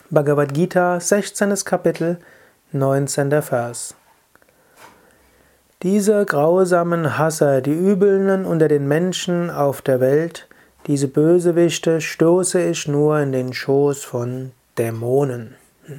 Bhagavad Gita, 16. Kapitel, 19. Vers. Diese grausamen Hasser, die Übelnden unter den Menschen auf der Welt, diese Bösewichte stoße ich nur in den Schoß von Dämonen.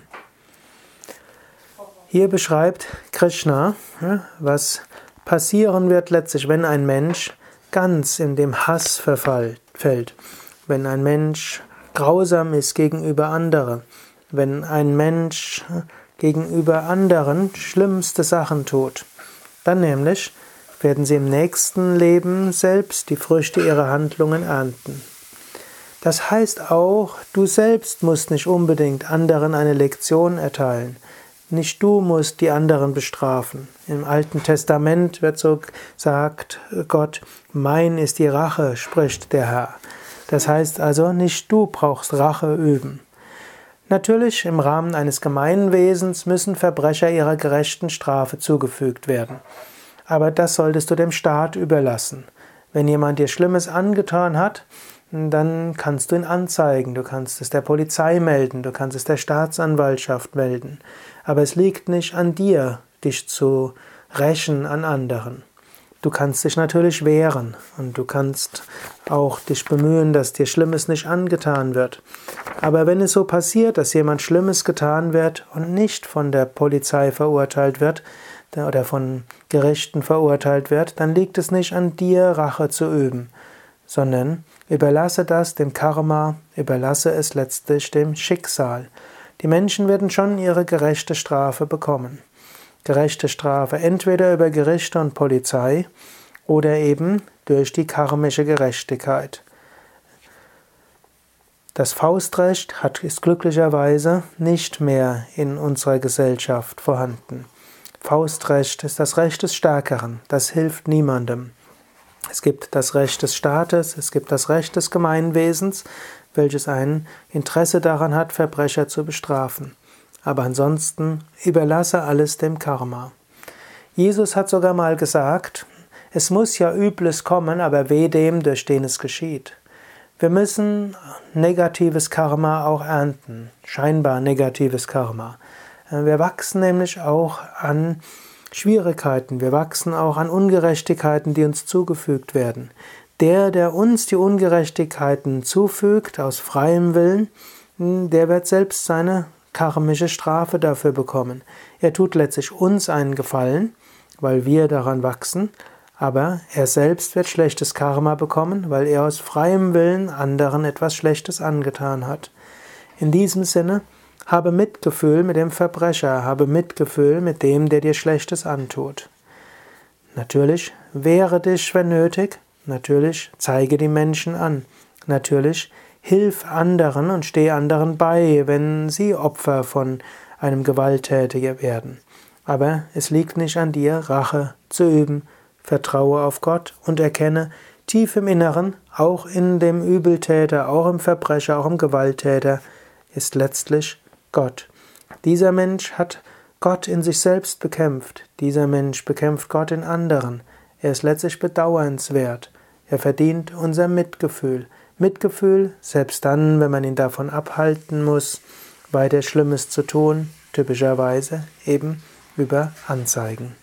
Hier beschreibt Krishna, was passieren wird letztlich, wenn ein Mensch ganz in dem Hass fällt, wenn ein Mensch grausam ist gegenüber anderen, wenn ein Mensch gegenüber anderen schlimmste Sachen tut. Dann nämlich werden sie im nächsten Leben selbst die Früchte ihrer Handlungen ernten. Das heißt auch, du selbst musst nicht unbedingt anderen eine Lektion erteilen. Nicht du musst die anderen bestrafen. Im Alten Testament wird so gesagt, Gott, mein ist die Rache, spricht der Herr. Das heißt also, nicht du brauchst Rache üben. Natürlich, im Rahmen eines Gemeinwesens müssen Verbrecher ihrer gerechten Strafe zugefügt werden. Aber das solltest du dem Staat überlassen. Wenn jemand dir Schlimmes angetan hat, dann kannst du ihn anzeigen, du kannst es der Polizei melden, du kannst es der Staatsanwaltschaft melden. Aber es liegt nicht an dir, dich zu rächen an anderen. Du kannst dich natürlich wehren und du kannst auch dich bemühen, dass dir Schlimmes nicht angetan wird. Aber wenn es so passiert, dass jemand Schlimmes getan wird und nicht von der Polizei verurteilt wird oder von Gerichten verurteilt wird, dann liegt es nicht an dir, Rache zu üben, sondern überlasse das dem Karma, überlasse es letztlich dem Schicksal. Die Menschen werden schon ihre gerechte Strafe bekommen. Gerechte Strafe entweder über Gerichte und Polizei oder eben durch die karmische Gerechtigkeit. Das Faustrecht ist glücklicherweise nicht mehr in unserer Gesellschaft vorhanden. Faustrecht ist das Recht des Stärkeren, das hilft niemandem. Es gibt das Recht des Staates, es gibt das Recht des Gemeinwesens, welches ein Interesse daran hat, Verbrecher zu bestrafen. Aber ansonsten überlasse alles dem Karma. Jesus hat sogar mal gesagt, es muss ja Übles kommen, aber weh dem, durch den es geschieht. Wir müssen negatives Karma auch ernten, scheinbar negatives Karma. Wir wachsen nämlich auch an Schwierigkeiten, wir wachsen auch an Ungerechtigkeiten, die uns zugefügt werden. Der uns die Ungerechtigkeiten zufügt, aus freiem Willen, der wird selbst seine karmische Strafe dafür bekommen. Er tut letztlich uns einen Gefallen, weil wir daran wachsen, aber er selbst wird schlechtes Karma bekommen, weil er aus freiem Willen anderen etwas Schlechtes angetan hat. In diesem Sinne, habe Mitgefühl mit dem Verbrecher, habe Mitgefühl mit dem, der dir Schlechtes antut. Natürlich, wehre dich, wenn nötig, natürlich, zeige die Menschen an, natürlich, hilf anderen und steh anderen bei, wenn sie Opfer von einem Gewalttätiger werden. Aber es liegt nicht an dir, Rache zu üben. Vertraue auf Gott und erkenne tief im Inneren, auch in dem Übeltäter, auch im Verbrecher, auch im Gewalttäter, ist letztlich Gott. Dieser Mensch hat Gott in sich selbst bekämpft. Dieser Mensch bekämpft Gott in anderen. Er ist letztlich bedauernswert. Er verdient unser Mitgefühl. Mitgefühl, selbst dann, wenn man ihn davon abhalten muss, weiter Schlimmes zu tun, typischerweise eben über Anzeigen.